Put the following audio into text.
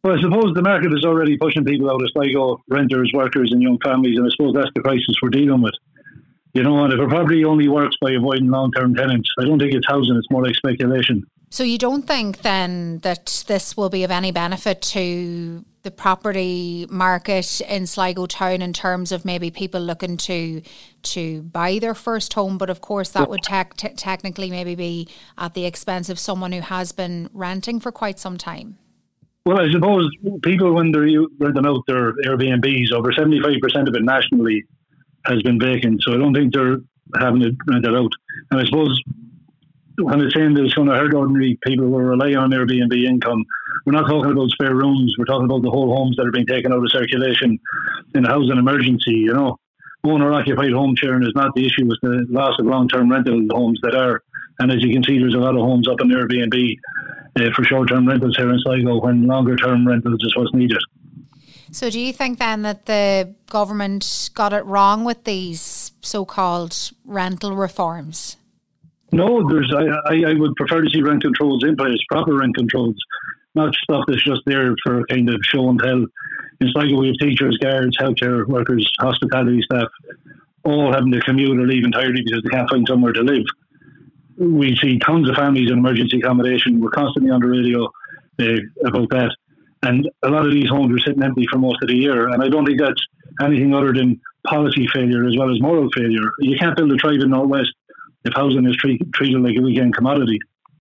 Well, I suppose the market is already pushing people out of Sligo, renters, workers and young families, and I suppose that's the crisis we're dealing with. You know, and if a property only works by avoiding long-term tenants, I don't think it's housing, it's more like speculation. So you don't think then that this will be of any benefit to the property market in Sligo town in terms of maybe people looking to buy their first home, but of course that would technically maybe be at the expense of someone who has been renting for quite some time? Well, I suppose people, when they're renting out their Airbnbs, over 75% of it nationally has been vacant, so I don't think they're having it rented out. And I suppose when it's saying that it's going to hurt ordinary people who rely on Airbnb income, we're not talking about spare rooms, we're talking about the whole homes that are being taken out of circulation in a housing emergency, you know. Owner-occupied home sharing is not the issue, it's the loss of long-term rental homes that are. And as you can see, there's a lot of homes up on Airbnb for short-term rentals here in Sligo when longer-term rentals is what's needed. So do you think then that the government got it wrong with these so-called rental reforms? No, I would prefer to see rent controls in place, proper rent controls, not stuff that's just there for kind of show and tell. In Sligo, we have teachers, guards, healthcare workers, hospitality staff, all having to commute or leave entirely because they can't find somewhere to live. We see tons of families in emergency accommodation. We're constantly on the radio about that. And a lot of these homes are sitting empty for most of the year. And I don't think that's anything other than policy failure as well as moral failure. You can't build a tribe in North West if housing is treated like a weekend commodity.